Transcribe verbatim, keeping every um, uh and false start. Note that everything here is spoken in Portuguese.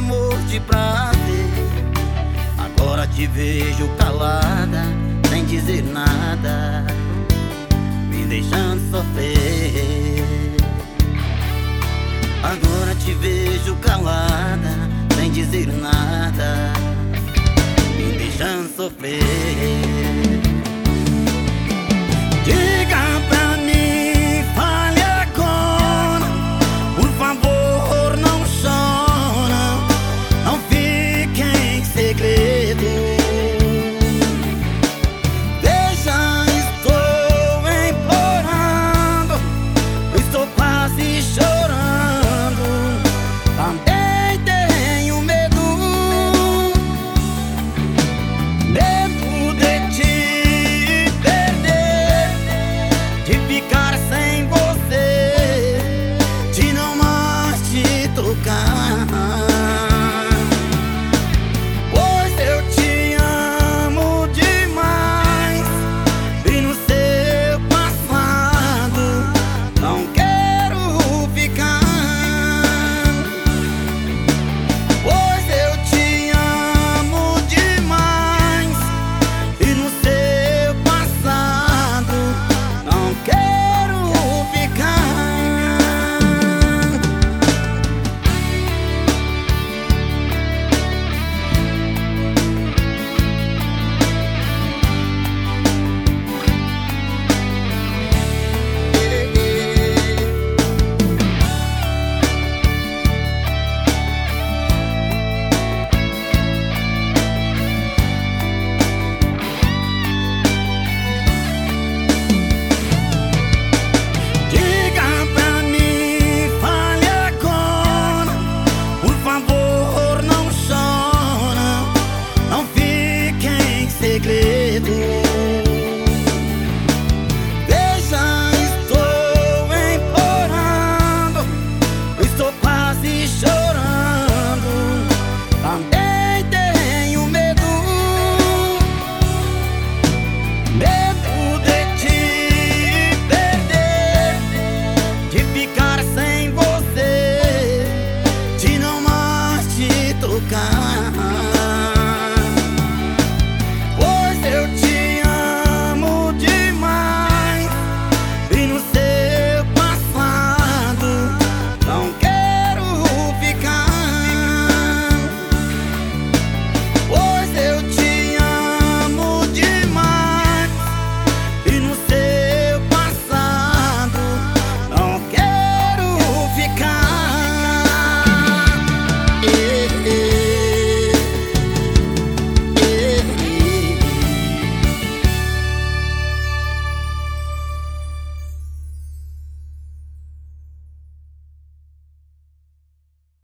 amor de prazer. Agora te vejo calada, sem dizer nada, me deixando sofrer. Agora te vejo calada, sem dizer nada, me deixando sofrer. Diga pra mim, fale agora, por favor, não chora, não fique em segredo. Veja, estou implorando, estou quase chorando, também tenho medo, medo de te perder, de ficar sem você, de não mais te tocar. Pois eu te amo demais, e no seu passado não quero ficar. Pois eu te amo demais, e no seu passado não quero ficar. Diga pra mim, fale agora, por favor, não chora, não fique em segredo. Veja, estou implorando, estou quase chorando, também tenho medo, medo de te perder, de ficar sem você, de não mais te tocar.